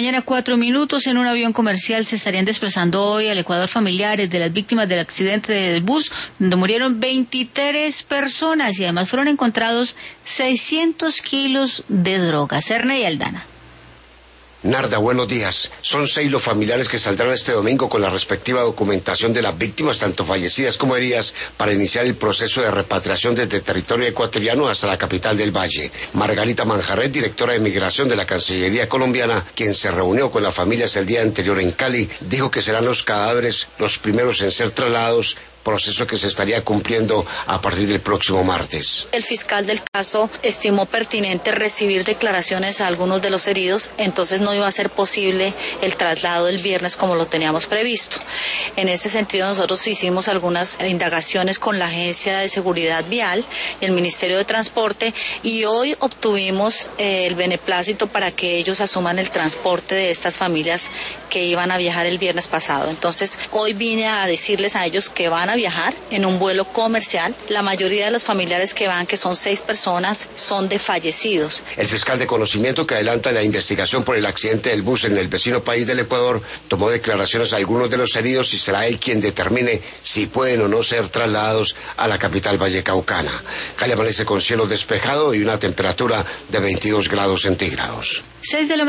mañana, 4 minutos. En un avión comercial se estarían desplazando hoy al Ecuador familiares de las víctimas del accidente del bus, donde murieron 23 personas y además fueron encontrados 600 kilos de droga. Serna y Aldana. Narda, buenos días. Son 6 los familiares que saldrán este domingo con la respectiva documentación de las víctimas, tanto fallecidas como heridas, para iniciar el proceso de repatriación desde territorio ecuatoriano hasta la capital del Valle. Margarita Manjarret, directora de Migración de la Cancillería colombiana, quien se reunió con las familias el día anterior en Cali, dijo que serán los cadáveres los primeros en ser trasladados, proceso que se estaría cumpliendo a partir del próximo martes. El fiscal del caso estimó pertinente recibir declaraciones a algunos de los heridos, entonces no iba a ser posible el traslado el viernes como lo teníamos previsto. En ese sentido nosotros hicimos algunas indagaciones con la Agencia de Seguridad Vial y el Ministerio de Transporte y hoy obtuvimos el beneplácito para que ellos asuman el transporte de estas familias que iban a viajar el viernes pasado. Entonces hoy vine a decirles a ellos que van a viajar en un vuelo comercial. La mayoría de los familiares que van, que son 6 personas, son de fallecidos. El fiscal de conocimiento, que adelanta la investigación por el accidente del bus en el vecino país del Ecuador, tomó declaraciones a algunos de los heridos y será él quien determine si pueden o no ser trasladados a la capital vallecaucana. Cali amanece con cielo despejado y una temperatura de 22 grados centígrados. 6 de la